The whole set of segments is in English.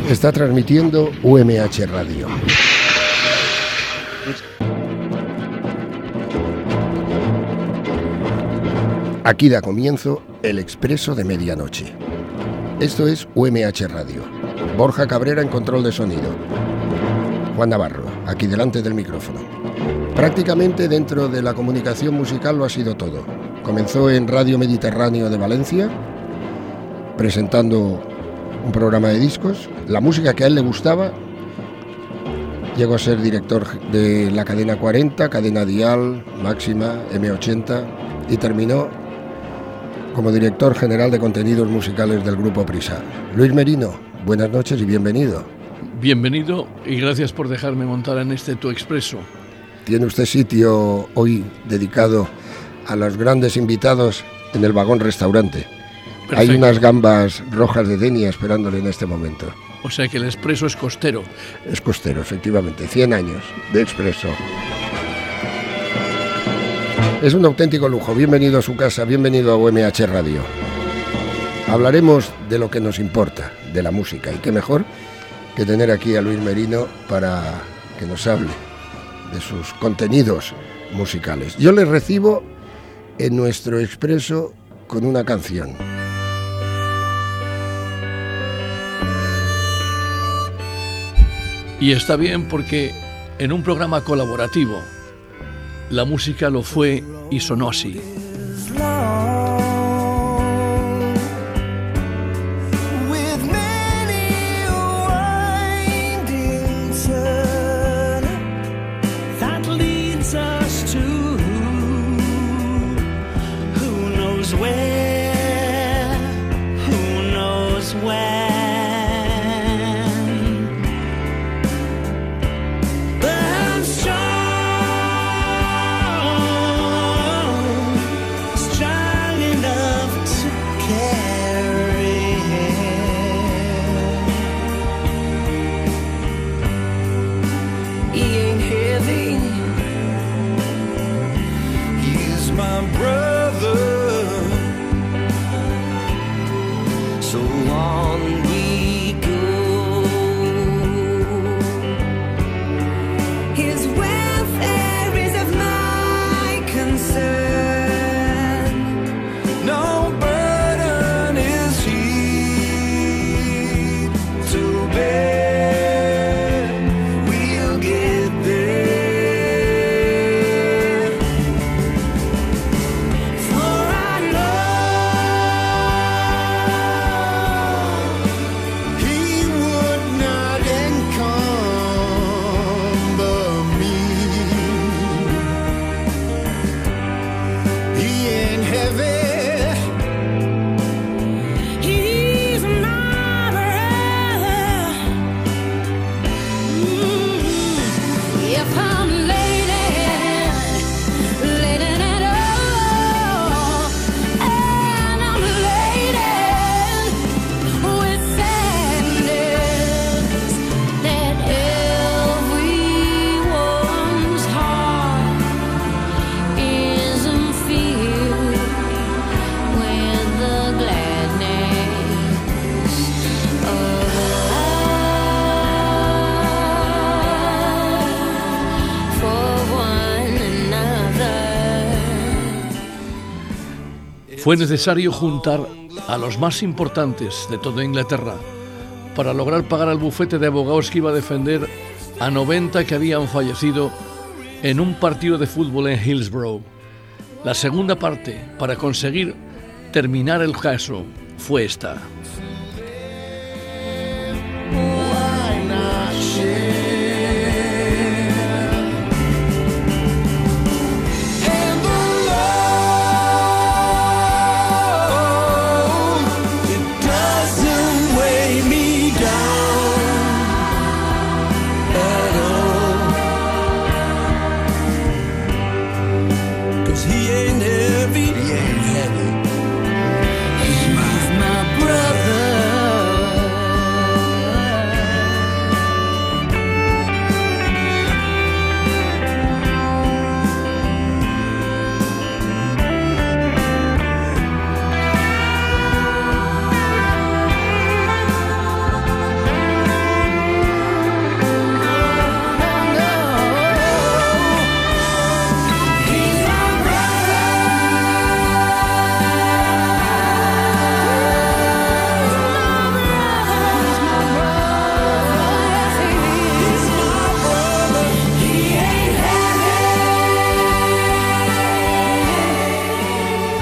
Está transmitiendo UMH Radio. Aquí da comienzo el Expreso de Medianoche. Esto es UMH Radio. Borja Cabrera en control de sonido. Juan Navarro, aquí delante del micrófono. Prácticamente dentro de la comunicación musical lo ha sido todo. Comenzó en Radio Mediterráneo de Valencia, presentando un programa de discos, la música que a él le gustaba. Llegó a ser director de la cadena 40, cadena Dial, Máxima, M80 y terminó como director general de contenidos musicales del Grupo Prisa. Luis Merino, buenas noches y bienvenido. Bienvenido y gracias por dejarme montar en este Tu Expreso. Tiene usted sitio hoy dedicado a los grandes invitados en el vagón restaurante. Perfecto. Hay unas gambas rojas de Denia esperándole en este momento. O sea que el Expreso es costero. Es costero, efectivamente. 100 años de Expreso. Es un auténtico lujo. Bienvenido a su casa, bienvenido a UMH Radio. Hablaremos de lo que nos importa, de la música. Y qué mejor que tener aquí a Luis Merino para que nos hable de sus contenidos musicales. Yo les recibo en nuestro Expreso con una canción. Y está bien porque en un programa colaborativo la música lo fue y sonó así. Fue necesario juntar a los más importantes de toda Inglaterra para lograr pagar al bufete de abogados que iba a defender a 90 que habían fallecido en un partido de fútbol en Hillsborough. La segunda parte, para conseguir terminar el caso, fue esta. He ain't heavy. He's my brother.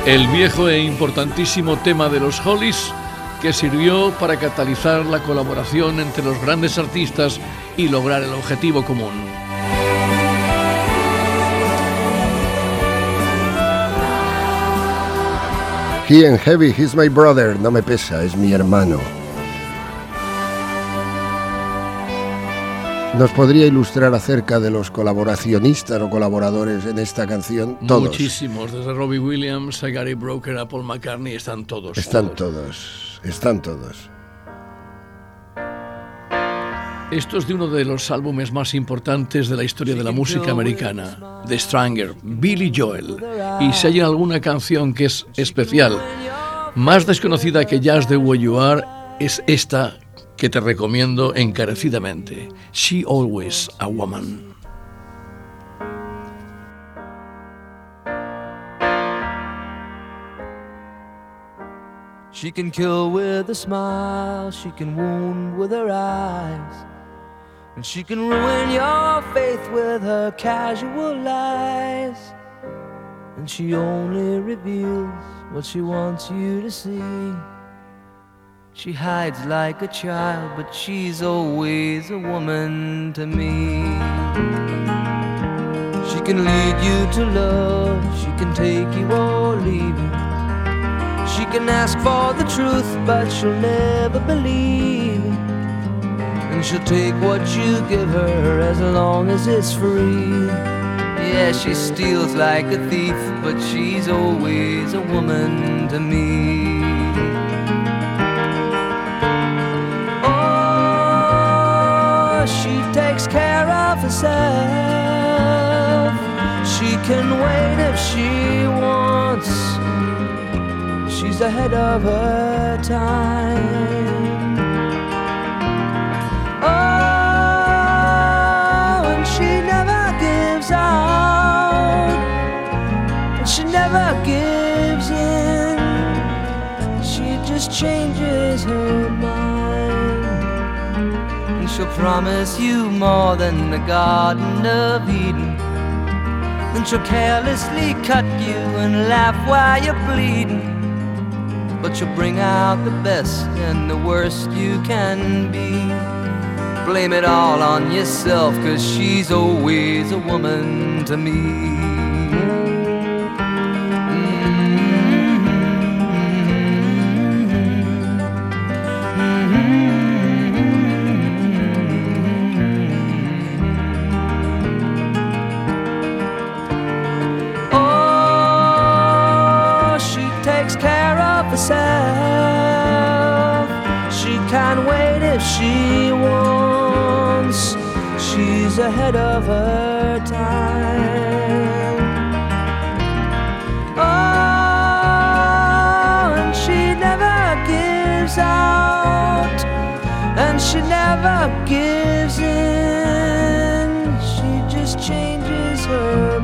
El viejo e importantísimo tema de los Hollies que sirvió para catalizar la colaboración entre los grandes artistas y lograr el objetivo común. He and Heavy, he's my brother, no me pesa, es mi hermano. ¿Nos podría ilustrar acerca de los colaboracionistas o colaboradores en esta canción? Todos. Muchísimos, desde Robbie Williams a Gary Brooker a Paul McCartney, están todos. Están todos. Esto es de uno de los álbumes más importantes de la historia de la música americana, The Stranger, Billy Joel. Y si hay alguna canción que es especial, más desconocida que Just the Way You Are, es esta que te recomiendo encarecidamente, She Always a Woman. She can kill with a smile, she can wound with her eyes, and she can ruin your faith with her casual lies. And she only reveals what she wants you to see. She hides like a child, but she's always a woman to me. She can lead you to love, she can take you or leave you. She can ask for the truth, but she'll never believe. And she'll take what you give her as long as it's free. Yeah, she steals like a thief, but she's always a woman to me. Oh, she takes care of herself. She can wait if she wants. She's ahead of her time. Oh, and she never gives out, and she never gives in. She just changes her mind, and she'll promise you more than the Garden of Eden. Then she'll carelessly cut you and laugh while you're bleeding. But you'll bring out the best and the worst you can be. Blame it all on yourself, 'cause she's always a woman to me. She can't wait if she wants. She's ahead of her time. Oh, and she never gives out, and she never gives in. She just changes her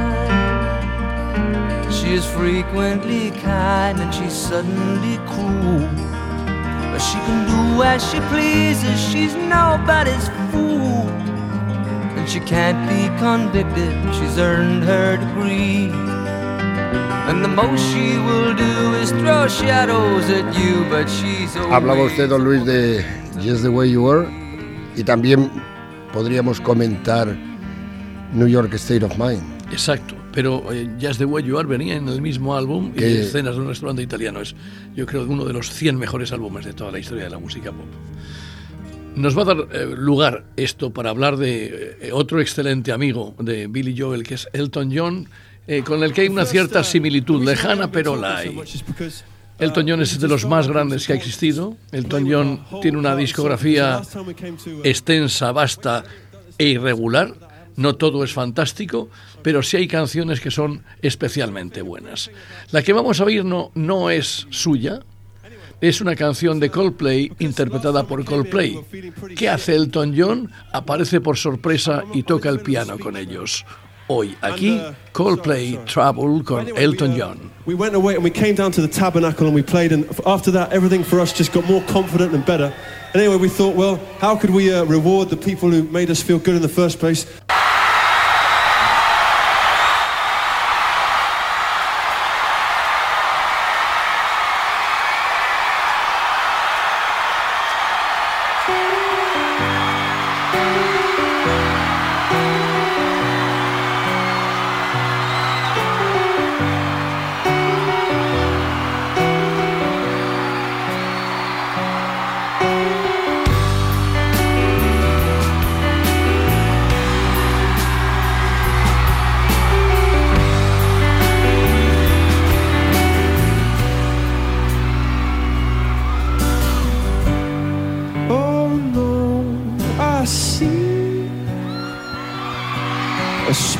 mind. She is frequently kind and she's suddenly cruel. She can do as she pleases, she's nobody's fool. And she can't be convicted, she's earned her degree. And the most she will do is throw shadows at you, but she's always... Hablaba usted, don Luis, de Just the Way You Are, y también podríamos comentar New York State of Mind. Exacto. Pero Just the Way You Are venía en el mismo álbum y Escenas de un restaurante italiano. Es, yo creo, uno de los 100 mejores álbumes de toda la historia de la música pop. Nos va a dar lugar esto para hablar de otro excelente amigo de Billy Joel, que es Elton John, con el que hay una cierta similitud, lejana, pero la hay. Elton John es de los más grandes que ha existido. Elton John tiene una discografía extensa, vasta e irregular. No todo es fantástico, pero sí hay canciones que son especialmente buenas. La que vamos a oír no es suya, es una canción de Coldplay interpretada por Coldplay. ¿Qué hace Elton John? Aparece por sorpresa y toca el piano con ellos. Hoy aquí, Coldplay Trouble con Elton John. We went away and we came down to the Tabernacle and we played, and after that everything for us just got more confident and better. And anyway, we thought, well, how could we reward the people who made us feel good in the first place?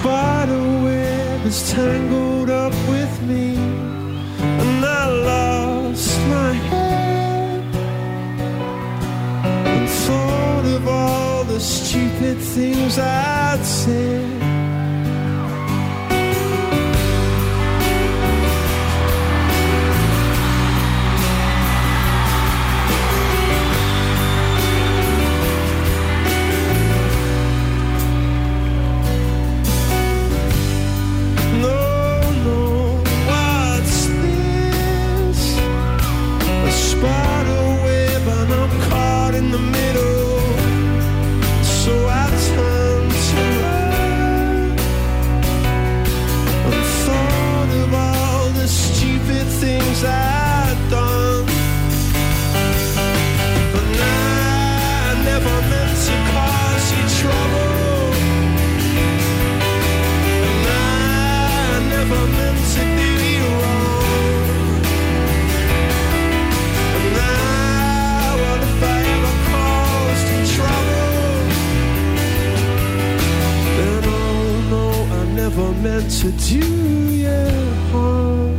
spider web is tangled up with me, and I lost my head and thought of all the stupid things I'd said. To do you harm.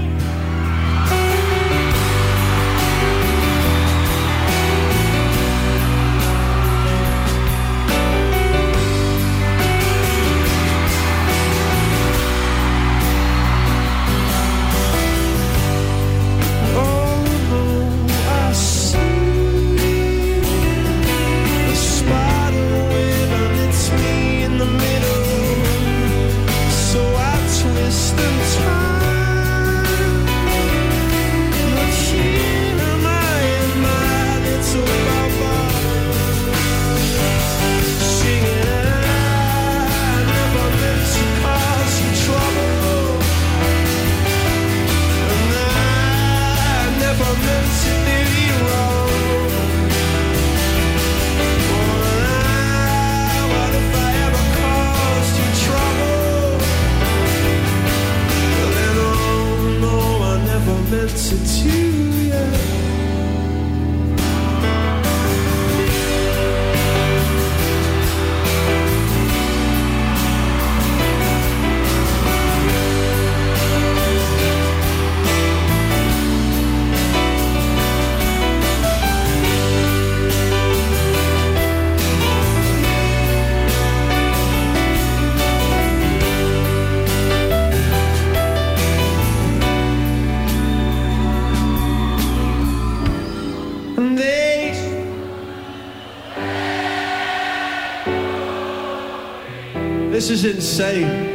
This is insane.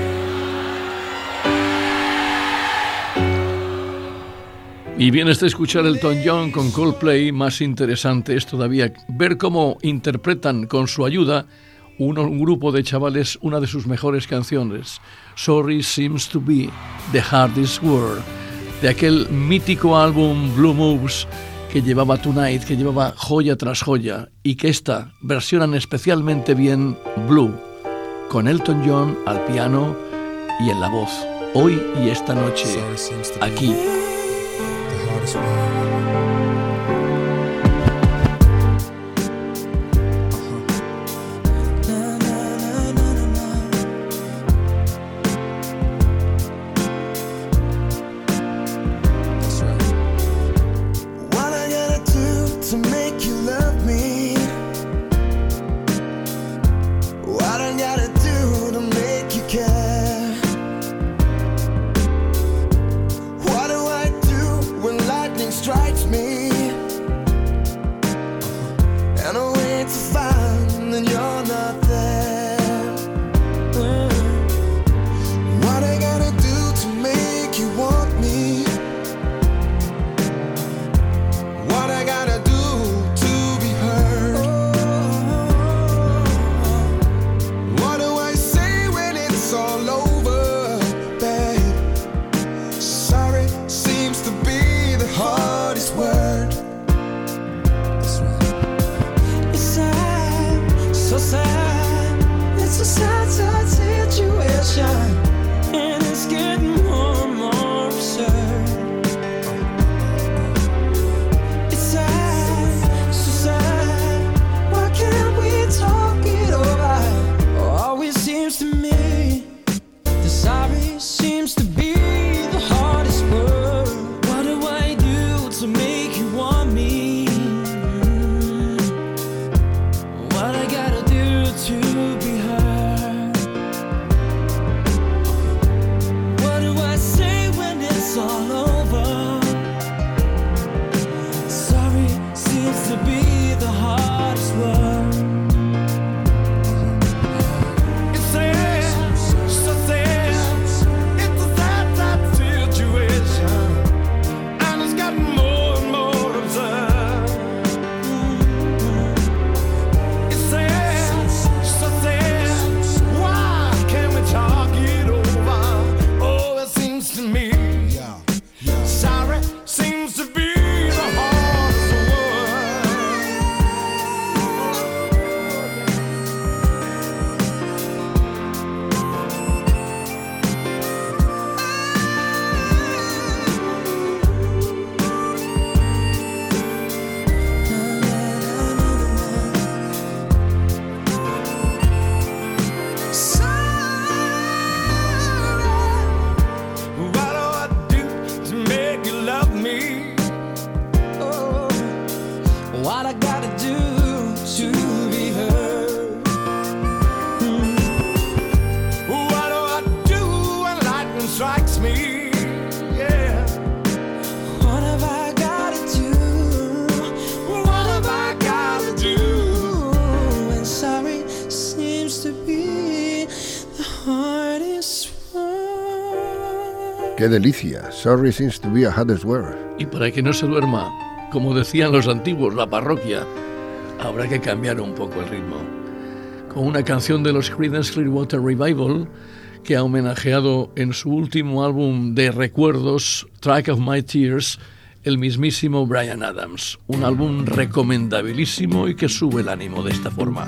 Y bien está escuchar Elton John con Coldplay. Más interesante es todavía ver cómo interpretan con su ayuda un grupo de chavales una de sus mejores canciones, Sorry Seems to Be the Hardest Word, de aquel mítico álbum Blue Moves que llevaba Tonight, que llevaba joya tras joya, y que esta versionan especialmente bien Blue, con Elton John al piano y en la voz, hoy y esta noche, aquí. What I gotta do what I gotta do to be heard. What do I do when lightning strikes me? Yeah. What have I gotta do? What have I gotta do? And sorry seems to be the hardest word. ¡Qué delicia! Sorry seems to be a hardest word. Y para que no se duerma, como decían los antiguos, la parroquia, habrá que cambiar un poco el ritmo. Con una canción de los Creedence Clearwater Revival, que ha homenajeado en su último álbum de recuerdos, Track of My Tears, el mismísimo Bryan Adams. Un álbum recomendabilísimo y que sube el ánimo de esta forma.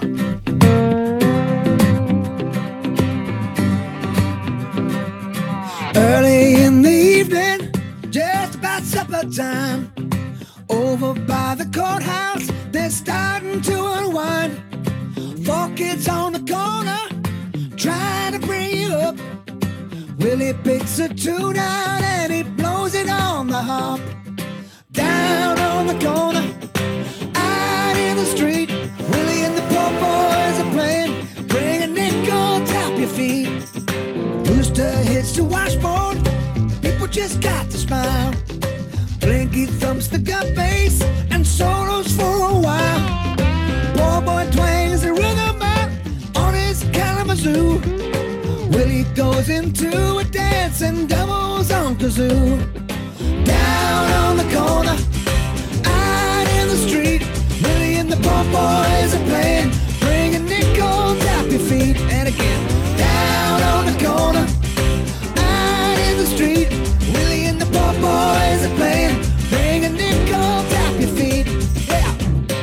Early in the evening, just about supper time, over by the courthouse, they're starting to unwind. 4 kids on the corner, trying to bring you up. Willie picks a tune out and he blows it on the harp. Down on the corner, out in the street, Willie and the poor boys are playing. Bring a nickel, tap your feet. Rooster hits the washboard, people just got to smile. Blinky thumps the gut bass and solos for a while. Poor boy twangs the rhythm out on his Kalamazoo. Willie goes into a dance and doubles on kazoo. Down on the corner, out in the street, Willie and the poor boys are playing. Bring a nickel, tap your feet. And again, down on the corner, out in the street, Willie and the poor boys are playing. Bring a nickel, tap your feet. Yeah.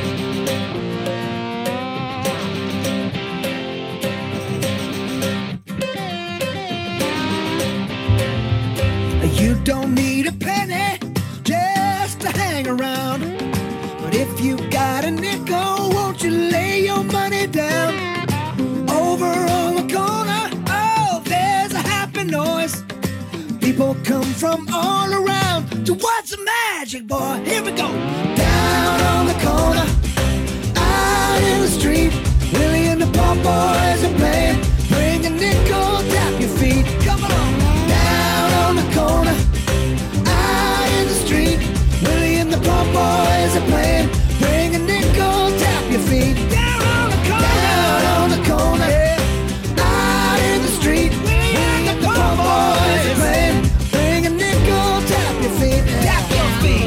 You don't need a penny just to hang around. But if you got a nickel, won't you lay your money down? Over on the corner, oh, there's a happy noise. People come from all around to watch the magic, boy. Here we go. Down on the corner, out in the street, Willie and the poor boys are playing. Bring a nickel, tap your feet. Come on. Down on the corner, out in the street, Willie and the poor boys are playing. Bring a nickel, tap your feet. Down on the corner, down on the corner, yeah. Out in the street, Willie and the poor boys are playing. Bring a nickel, tap your feet. Tap your feet.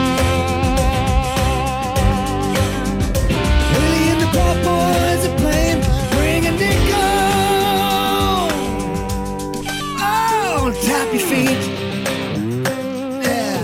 Willie and the poor boys are playing. Bring a nickel. Oh, tap your feet. Yeah.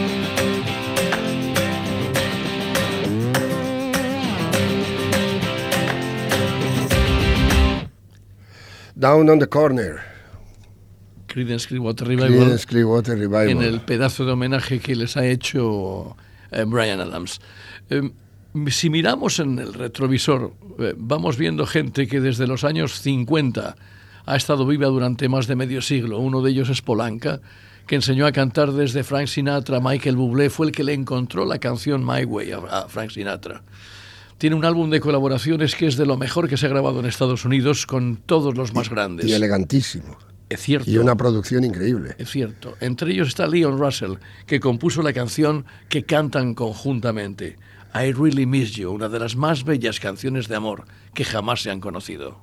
Down on the Corner. Creedence Clearwater Revival, Creedence Clearwater Revival. en el pedazo de homenaje que les ha hecho Bryan Adams. Si miramos en el retrovisor, vamos viendo gente que desde los años 50 ha estado viva durante más de medio siglo. Uno de ellos es Polanca, que enseñó a cantar desde Frank Sinatra. Michael Bublé fue el que le encontró la canción My Way a Frank Sinatra. Tiene un álbum de colaboraciones que es de lo mejor que se ha grabado en Estados Unidos con todos los más grandes. Y elegantísimo. Es cierto. Y una producción increíble. Es cierto. Entre ellos está Leon Russell, que compuso la canción que cantan conjuntamente. I Really Miss You, una de las más bellas canciones de amor que jamás se han conocido.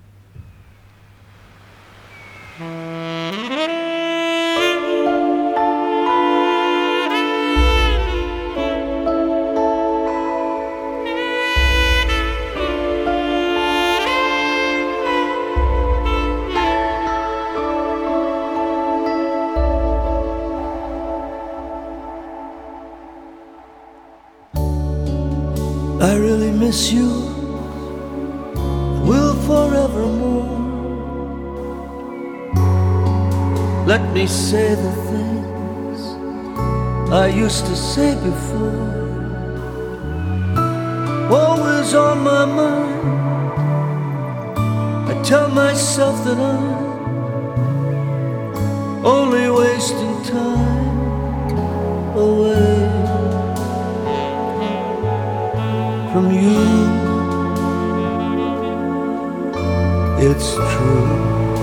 I really miss you, will forevermore. Let me say the things I used to say before. Always on my mind, I tell myself that I'm only wasting time away. from you. It's true.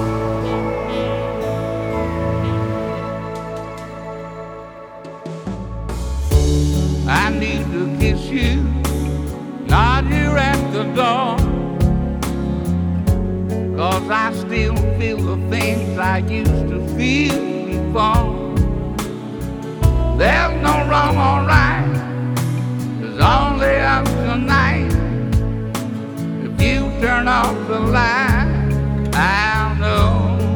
I need to kiss you, not here at the door, 'cause I still feel the things I used to feel before. There's no wrong or right, there's only up tonight. If you turn off the light, I'll know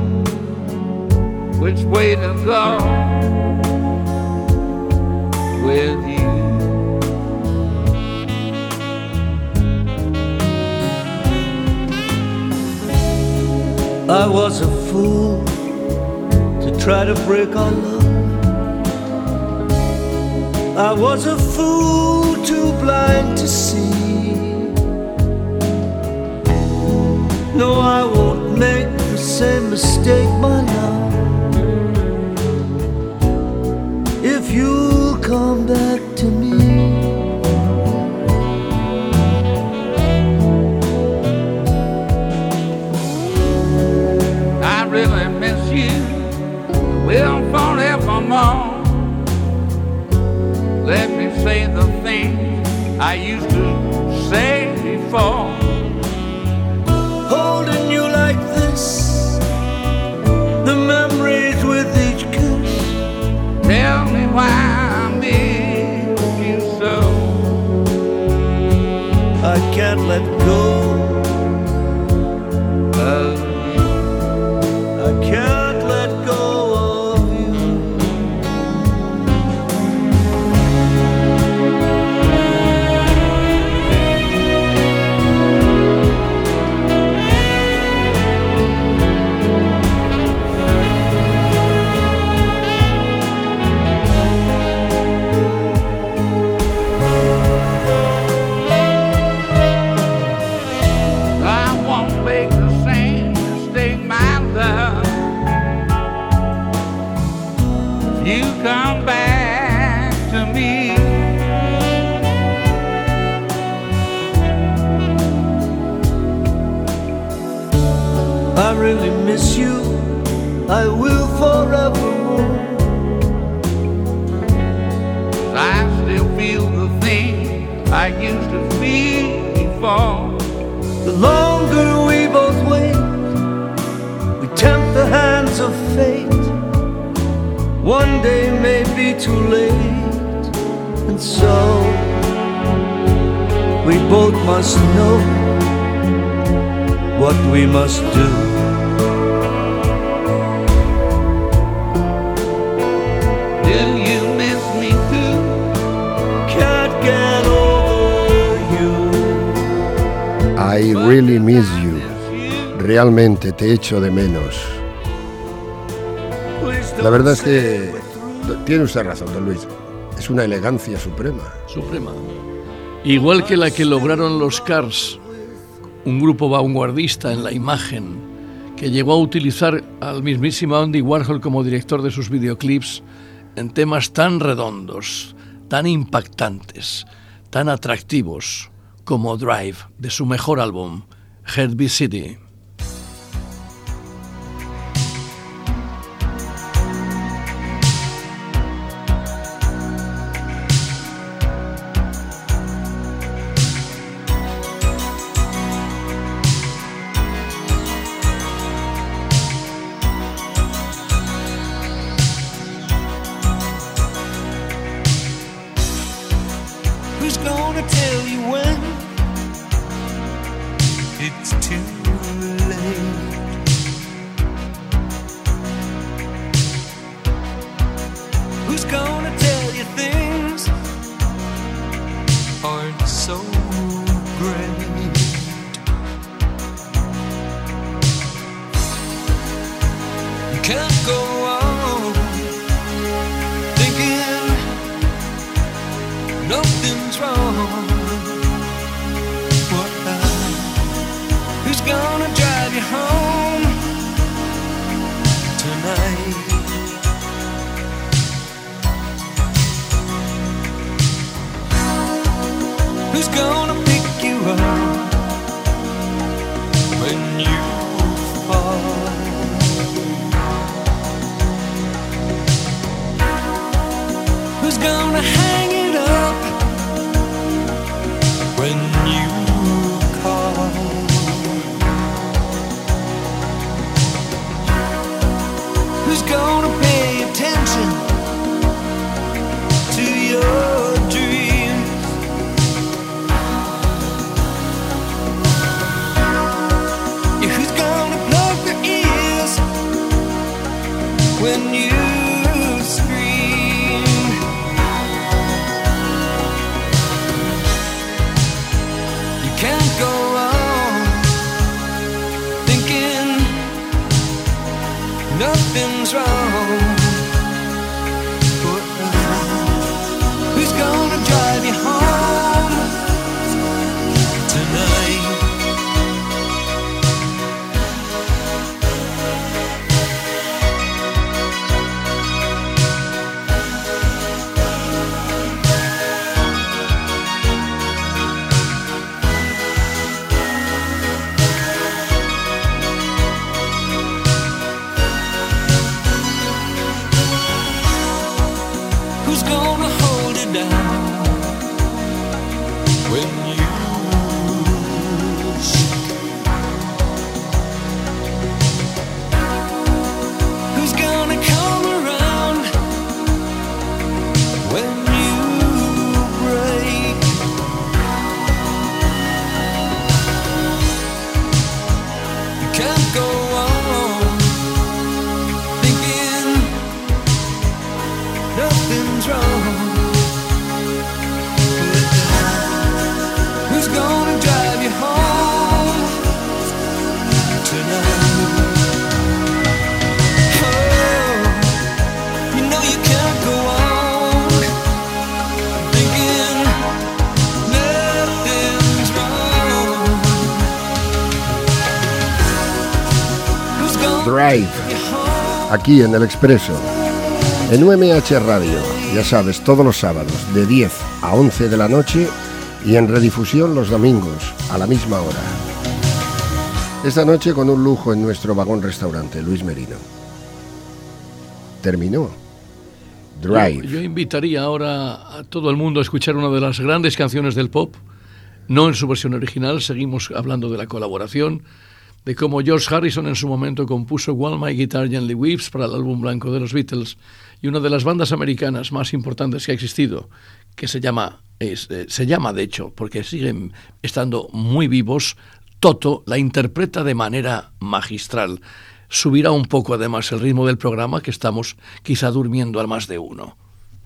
which way to go with you. I was a fool to try to break our love. I was a fool too blind to see. No, I won't make the same mistake, my love. If you'll come back to me. I really miss you, will forevermore. Let me say the things I used to say before. Holding you like this, the memories with each kiss. Tell me why I miss you so. I can't let go of you. I can't let go of you. I won't make the same mistake, my love. If you come back to me, I really miss you, I will forevermore. I still feel the things I used to feel before. The longer we both wait, we tempt the hands of fate. One day may be too late, and so we both must know what we must do. Do you miss me too? Can't get over you. I really miss you. Realmente te echo de menos. Please La verdad don't es que say we're through. tiene usted razón, don Luis. Es una elegancia suprema. Suprema. Igual que la que lograron los Cars, un grupo vanguardista en la imagen, que llegó a utilizar al mismísimo Andy Warhol como director de sus videoclips en temas tan redondos, tan impactantes, tan atractivos como Drive, de su mejor álbum, Heartbeat City. Who's gonna tell you when it's too late? Who's gonna tell you things aren't so great? You can't go on thinking nothing's wrong. What who's gonna drive you home tonight? Who's gonna Drive, aquí en El Expreso, en UMH Radio, ya sabes, todos los sábados de 10 a 11 de la noche y en redifusión los domingos a la misma hora. Esta noche con un lujo en nuestro vagón restaurante, Luis Merino. Terminó. Drive. Yo invitaría ahora a todo el mundo a escuchar una de las grandes canciones del pop, no en su versión original, seguimos hablando de la colaboración, de cómo George Harrison en su momento compuso While My Guitar Gently Weeps para el álbum blanco de los Beatles, y una de las bandas americanas más importantes que ha existido, que se llama de hecho, porque siguen estando muy vivos, Toto la interpreta de manera magistral. Subirá un poco además el ritmo del programa, que estamos quizá durmiendo al más de uno.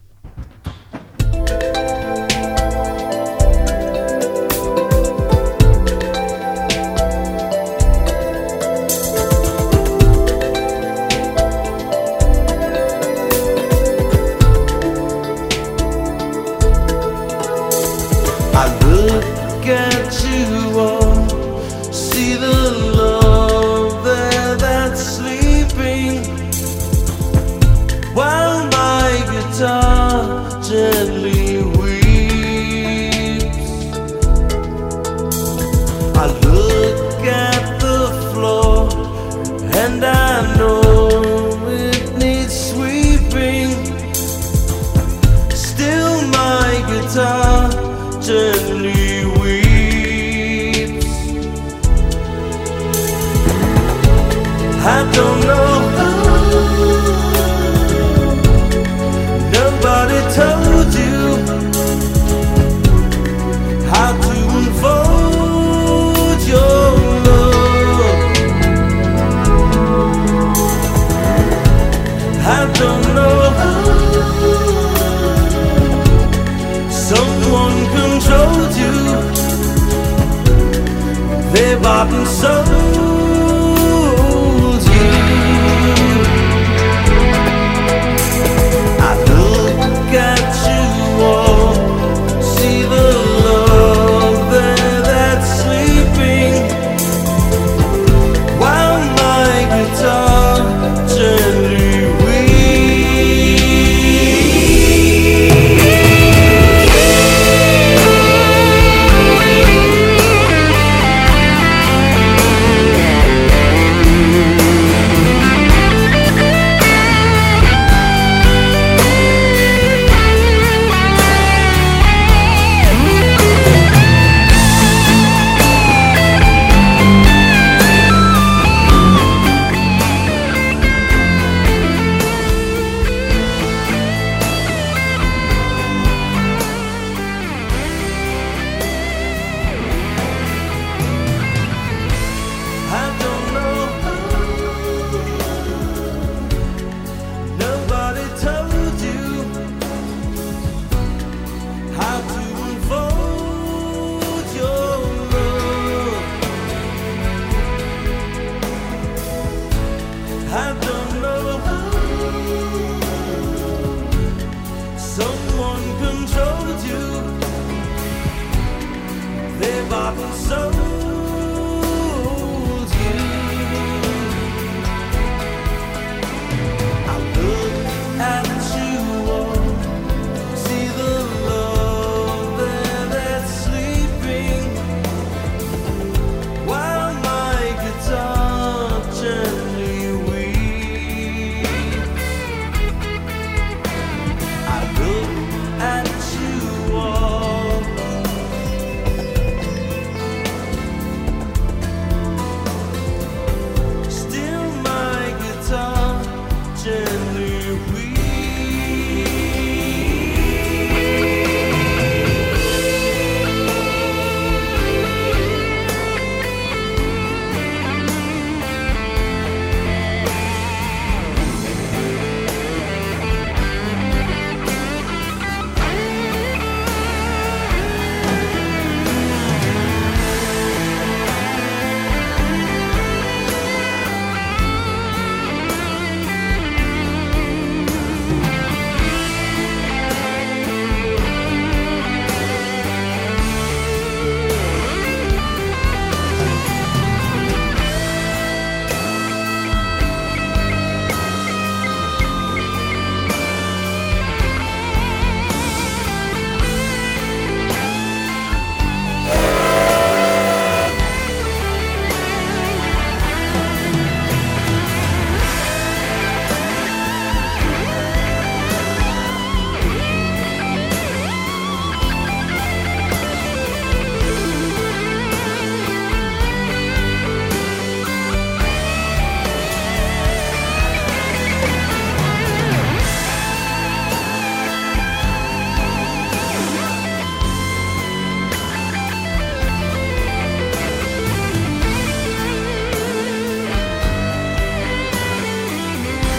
Gently weeps. I look at the floor and I know it needs sweeping. Still my guitar gently weeps. I don't know how. Nobody told you how to unfold your love. I don't know how. Someone controlled you. They bought and sold you. At you all, see the love there that's sleeping, while my guitar gently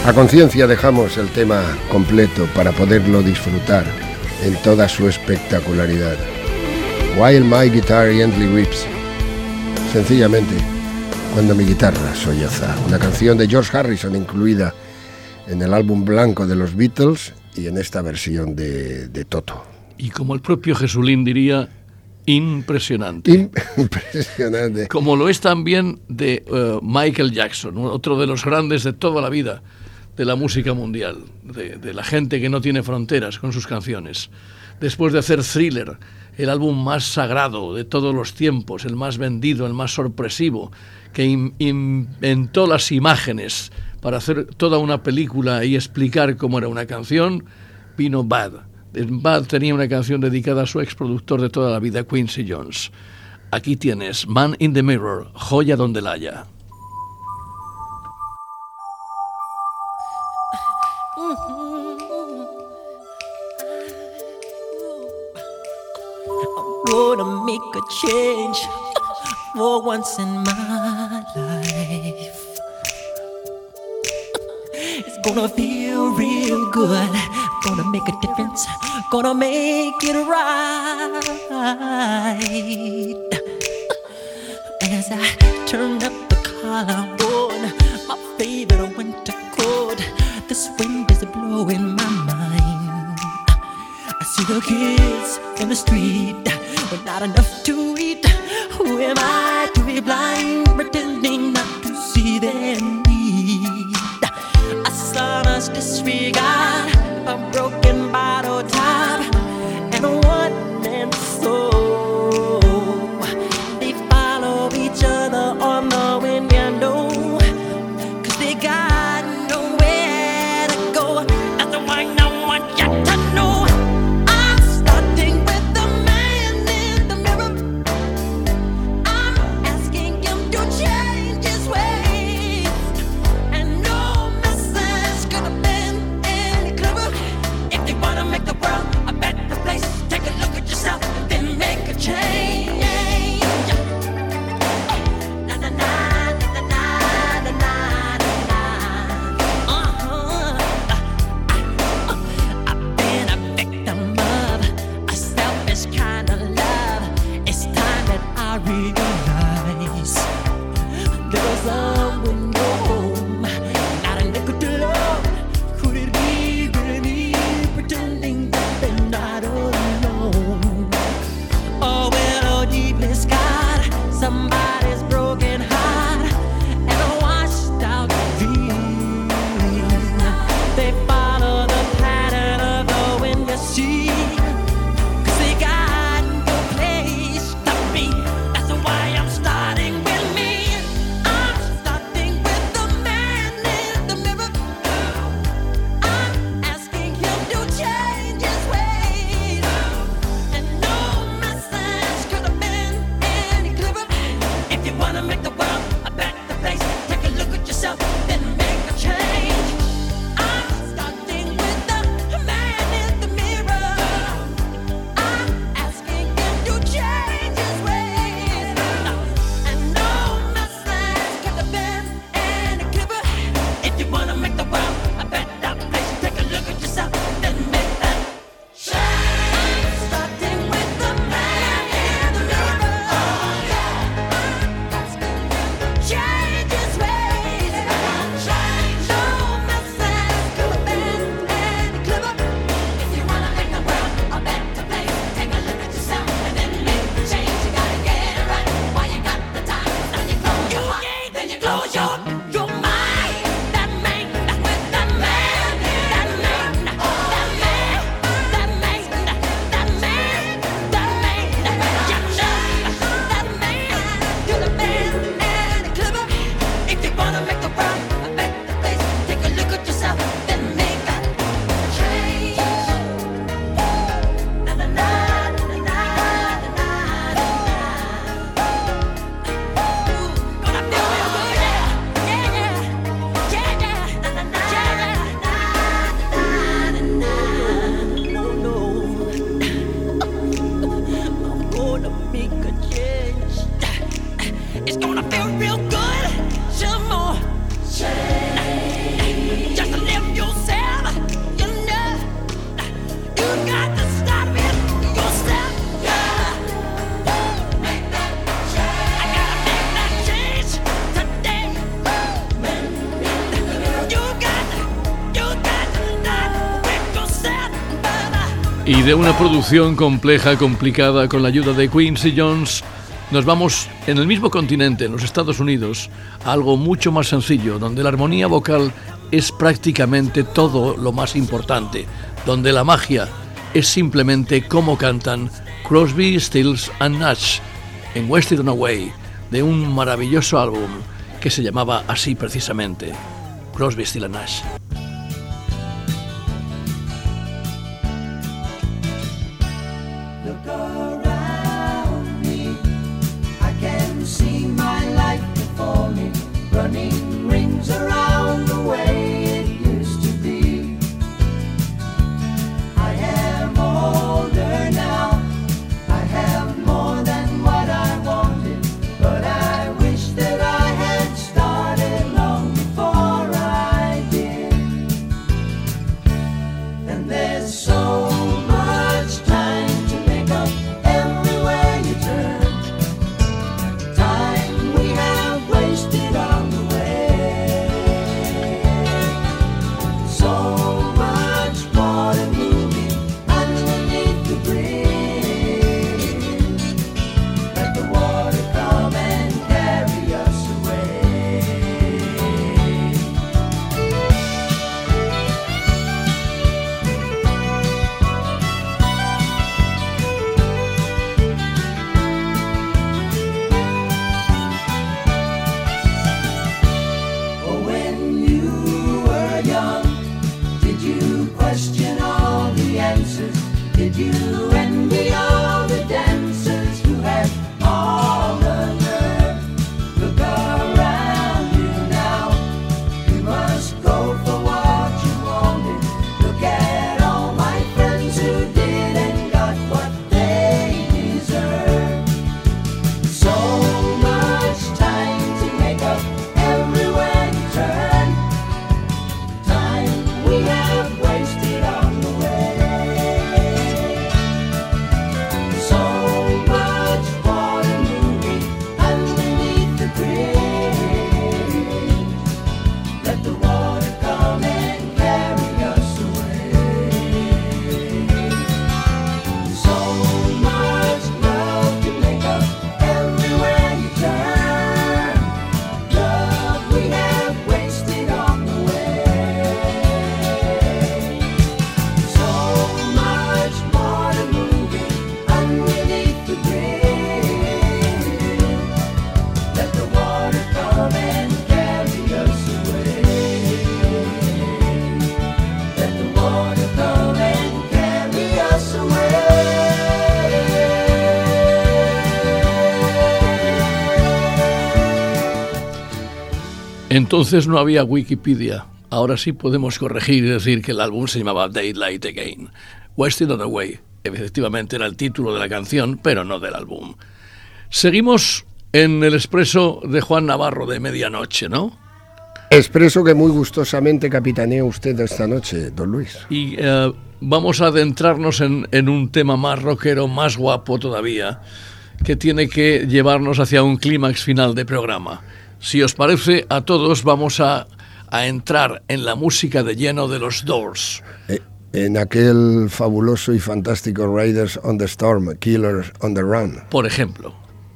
A conciencia dejamos el tema completo para poderlo disfrutar en toda su espectacularidad. While My Guitar Gently Weeps. Sencillamente, cuando mi guitarra solloza. Una canción de George Harrison incluida en el álbum blanco de los Beatles y en esta versión de Toto. Y como el propio Jesulín diría, impresionante. Impresionante. Como lo es también de Michael Jackson, otro de los grandes de toda la vida de la música mundial, de la gente que no tiene fronteras con sus canciones. Después de hacer Thriller, el álbum más sagrado de todos los tiempos, el más vendido, el más sorpresivo, que inventó las imágenes para hacer toda una película y explicar cómo era una canción, vino Bad. Bad tenía una canción dedicada a su exproductor de toda la vida, Quincy Jones. Aquí tienes Man in the Mirror, joya donde la haya. Gonna make a change for once in my life. It's gonna feel real good. Gonna make a difference. Gonna make it right. As I turn up the collar on my favorite winter coat, this wind is blowing my mind. I see the kids in the street with not enough to eat. Who am I to be blind, pretending not to see their need? A sonorous disregard, a broken bottle top, and a one-man soul. They follow each other on the window, 'cause they got nowhere to go. That's why no one got to know. I'm starting with the man in the mirror. I'm asking him to change his ways, and no message could have been any clearer. If you wanna make the world a better place, take a look at yourself and then make a change. Na na na na na na na na. I've been a victim of a selfish kind of love. It's time that I realize there was someone no home, not a nickel to love. Could it be really me pretending that they're not alone? Oh well, deep in sky, somebody's broken heart and a washed out dream. They follow the pattern of the wind, you see, 'cause they got no place to be. That's why I'm starting with me. I'm starting with the man in the mirror. I'm asking him to change his ways, and no message could have been any clearer. If you wanna make the world Y de una producción compleja, complicada, con la ayuda de Quincy Jones, nos vamos en el mismo continente, en los Estados Unidos, a algo mucho más sencillo, donde la armonía vocal es prácticamente todo lo más importante, donde la magia es simplemente cómo cantan Crosby, Stills and Nash en Wasted on a Way, de un maravilloso álbum que se llamaba así precisamente, Crosby, Stills and Nash. Running rings around the way it used to be. I am older now. I have more than what I wanted, but I wish that I had started long before I did. And there's so much time to make up everywhere you turn. Time we have wasted on the way. So much water moving underneath the bridge. Let the water come and carry us away. Oh, when you were young, did you question all the answers? Did you envy all the dancers who had all the nerve? Look around you now. You must go for what you wanted. Look at all my friends who did and got what they deserved. So much time to make up everywhere you turn. Time we have wasted on the way. So much water moving underneath the bridge. Let the water come and carry us away. So much love to make up everywhere you turn. Love we have wasted on the way. So much water moving underneath the bridge. Let the water come and carry us away. Let the water come and carry us away. Entonces no había Wikipedia. Ahora sí podemos corregir y decir que el álbum se llamaba Daylight Again. Wasted on a Way, efectivamente era el título de la canción, pero no del álbum. Seguimos en el expreso de Juan Navarro de medianoche, ¿no? Expreso que muy gustosamente capitanea usted esta noche, don Luis. Y vamos a adentrarnos en un tema más rockero, más guapo todavía, que tiene que llevarnos hacia un clímax final de programa. Si os parece, a todos vamos a entrar en la música de lleno de los Doors. En aquel fabuloso y fantástico Riders on the Storm, Killers on the Run. Por ejemplo.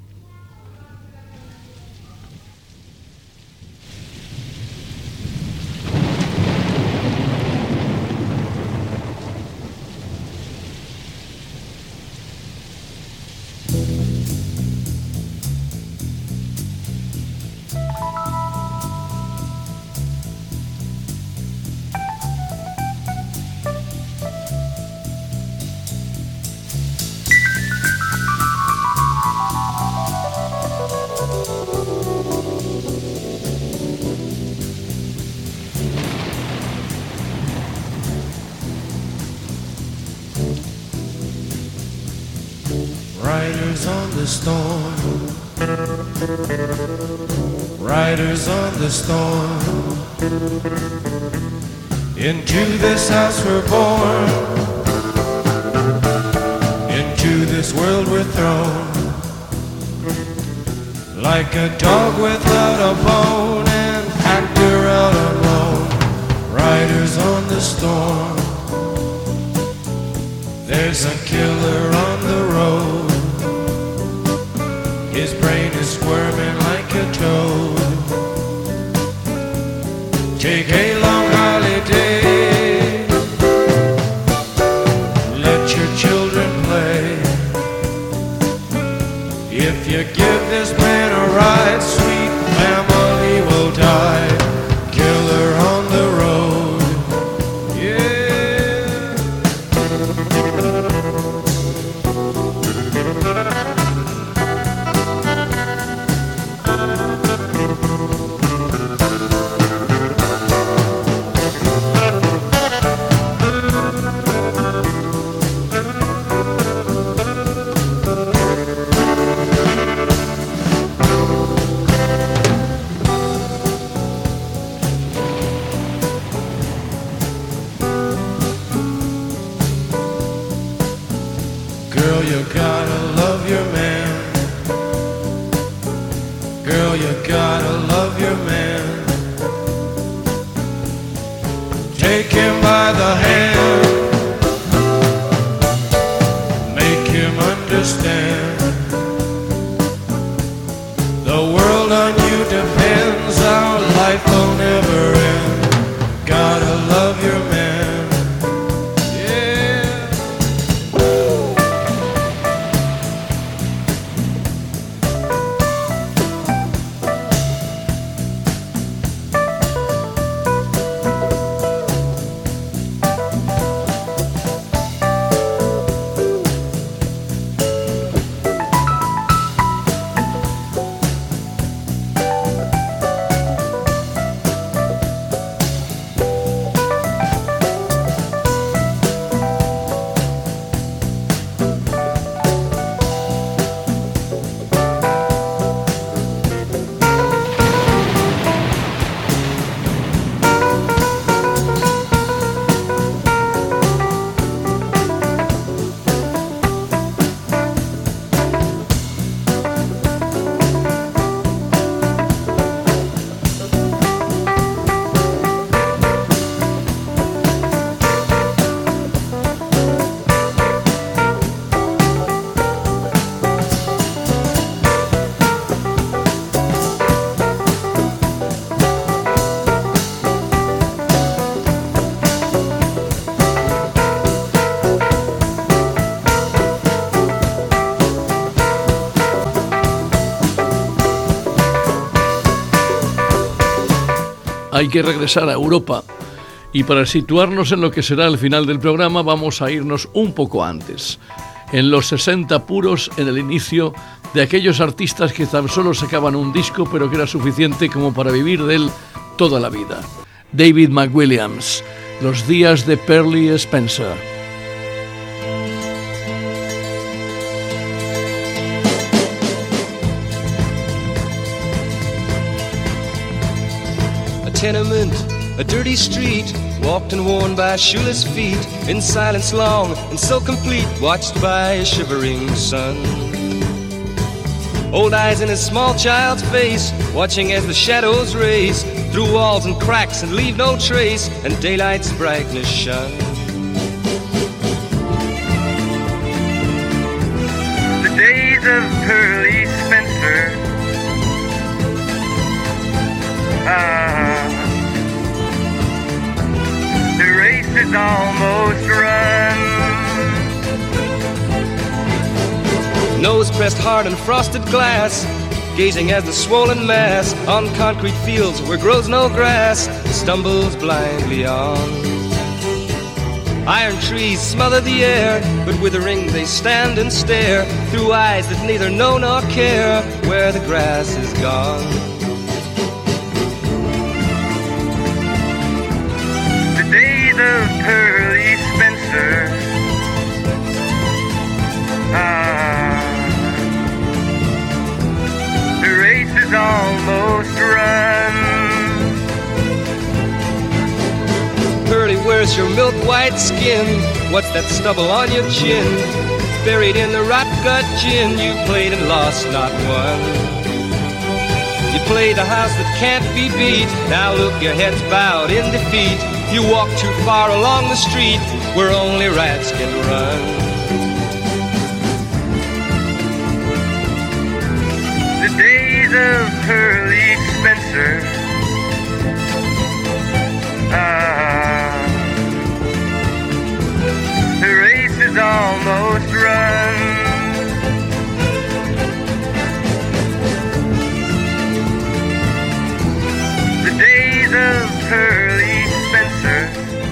Riders on the storm, riders on the storm. Into this house we're born, into this world we're thrown. Like a dog without a bone, an actor out alone. Riders on the storm. There's a killer on the road. His brain is squirming like a toad. Take a long holiday. Let your children play. If you give this man a ride, sweet family will die. Killer on the road. Yeah. Girl, you gotta love your man. Girl, you gotta love your man. Take him by the hand. Make him understand. The world on you depends. Our life will never end. Gotta love your man. Hay que regresar a Europa y para situarnos en lo que será el final del programa vamos a irnos un poco antes, en los 60 puros, en el inicio de aquellos artistas que tan solo sacaban un disco pero que era suficiente como para vivir de él toda la vida. David McWilliams, Los días de Pearly Spencer. Tenement, a dirty street, walked and worn by shoeless feet, in silence long and so complete, watched by a shivering sun. Old eyes in a small child's face, watching as the shadows race through walls and cracks and leave no trace, and daylight's brightness shun. The days of Pearly Spencer. The race is almost run. Nose pressed hard on frosted glass, gazing as the swollen mass on concrete fields where grows no grass stumbles blindly on. Iron trees smother the air, but withering they stand and stare through eyes that neither know nor care where the grass is gone. Days of Pearly Spencer. The race is almost run. Pearly, where's your milk white skin? What's that stubble on your chin? Buried in the rot gut gin, you played and lost, not won. You played a house that can't be beat. Now look, your head's bowed in defeat. If you walk too far along the street where only rats can run. The days of Pearly Spencer, the race is almost run. The days of Pearly Spencer.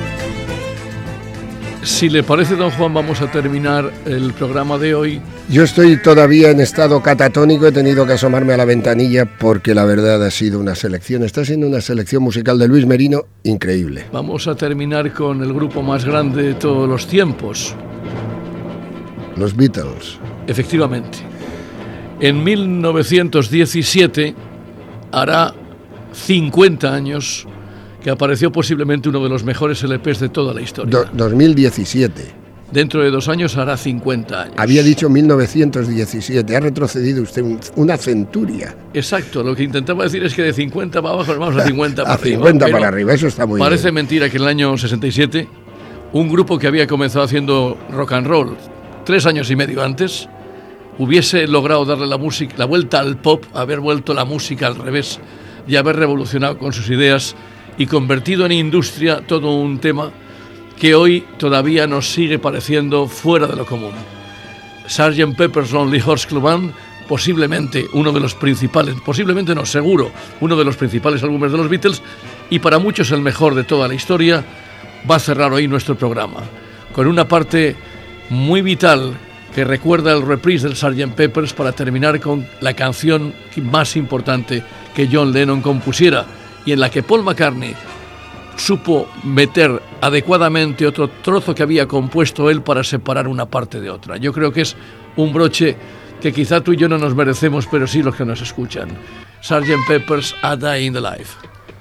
Si le parece, don Juan, vamos a terminar el programa de hoy. Yo estoy todavía en estado catatónico, he tenido que asomarme a la ventanilla porque la verdad ha sido una selección, está siendo una selección musical de Luis Merino increíble. Vamos a terminar con el grupo más grande de todos los tiempos. Los Beatles. Efectivamente. En 1917 hará 50 años que apareció posiblemente uno de los mejores LPs de toda la historia. 2017. Dentro de 2 años hará 50 años. Había dicho 1917, ha retrocedido usted una centuria. Exacto, lo que intentaba decir es que de 50 para abajo vamos a 50 para arriba. 50 para arriba, eso está muy bien. Parece mentira que en el año 67 un grupo que había comenzado haciendo rock and roll 3 años y medio antes hubiese logrado darle la vuelta al pop, haber vuelto la música al revés y haber revolucionado con sus ideas y convertido en industria todo un tema que hoy todavía nos sigue pareciendo fuera de lo común. Sgt. Pepper's Lonely Hearts Club Band, posiblemente uno de los principales, posiblemente no, seguro, uno de los principales álbumes de los Beatles y para muchos el mejor de toda la historia, va a cerrar hoy nuestro programa con una parte muy vital que recuerda el reprise del Sgt. Pepper's para terminar con la canción más importante que John Lennon compusiera y en la que Paul McCartney supo meter adecuadamente otro trozo que había compuesto él para separar una parte de otra. Yo creo que es un broche que quizá tú y yo no nos merecemos, pero sí los que nos escuchan. Sgt. Pepper's A Day in the Life.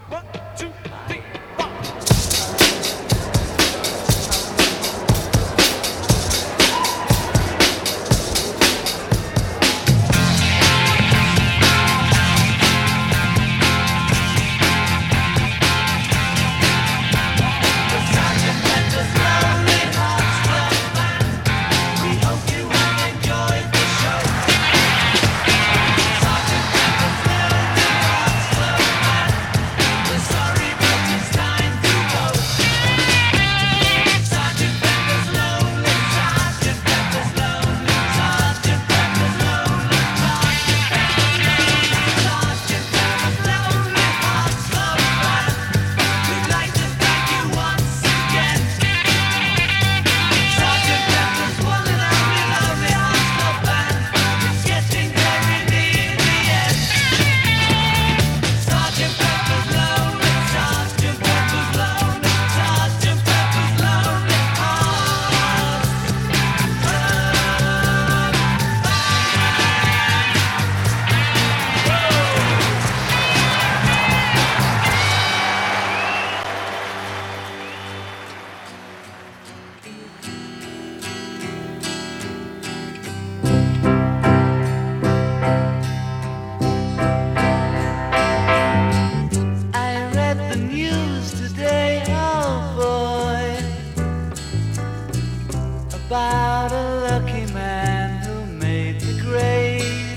about a lucky man who made the grade.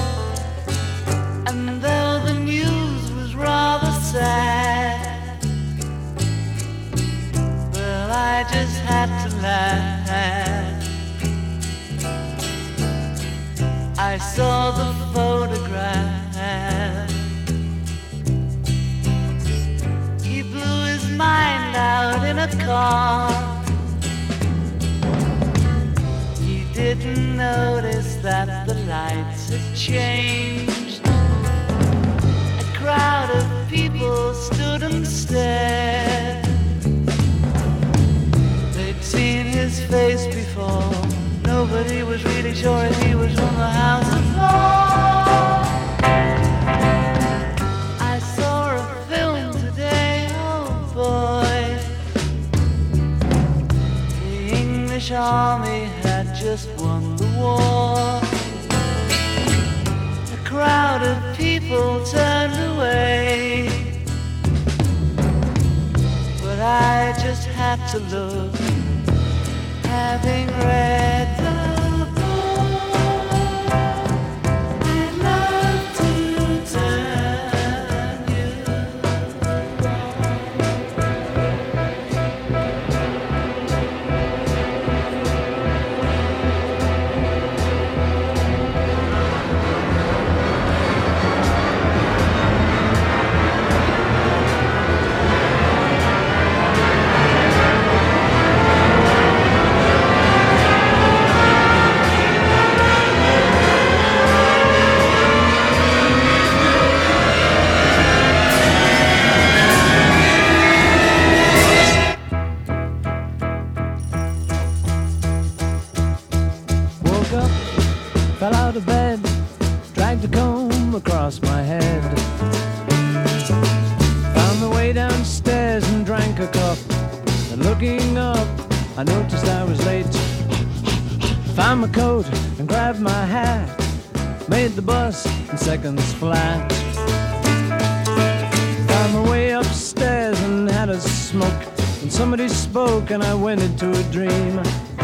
And though the news was rather sad, well, I just had to laugh. I saw the photograph. He blew his mind out in a car. He didn't notice that the lights had changed. A crowd of people stood and stared. They'd seen his face before. Nobody was really sure if he was from the House of Lords. I saw a film today, oh boy. The English army had just won the war. A crowd of people turned away, but I just have to look. Having read the book, I'd love to turn you fell out of bed, dragged a comb across my head. Found my way downstairs and drank a cup. And looking up, I noticed I was late. Found my coat and grabbed my hat. Made the bus in seconds flat. Found my way upstairs and had a smoke. And somebody spoke and I went into a dream.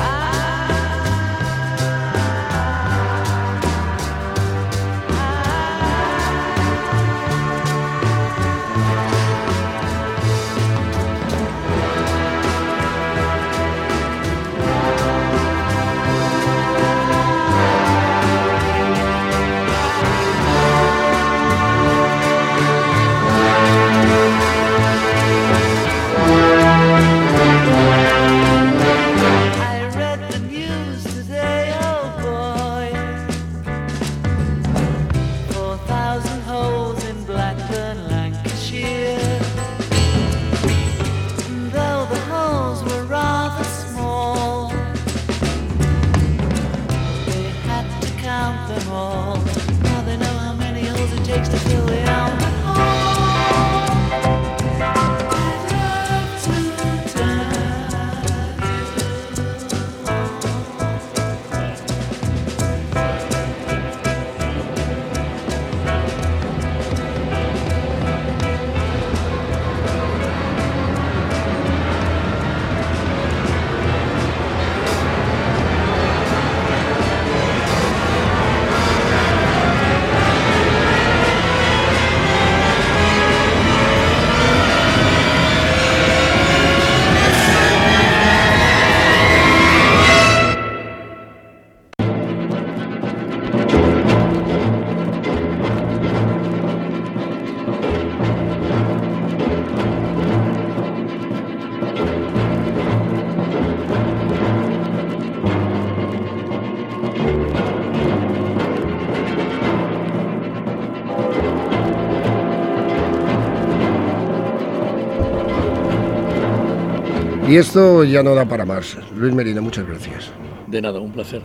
Y esto ya no da para más. Luis Merino, muchas gracias. De nada, un placer.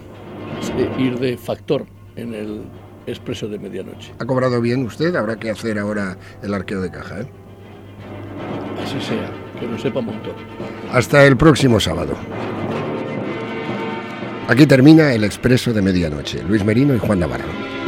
Ir de factor en el Expreso de Medianoche. ¿Ha cobrado bien usted? Habrá que hacer ahora el arqueo de caja, ¿eh? Así sea, que lo sepa montón. Hasta el próximo sábado. Aquí termina el Expreso de Medianoche. Luis Merino y Juan Navarro.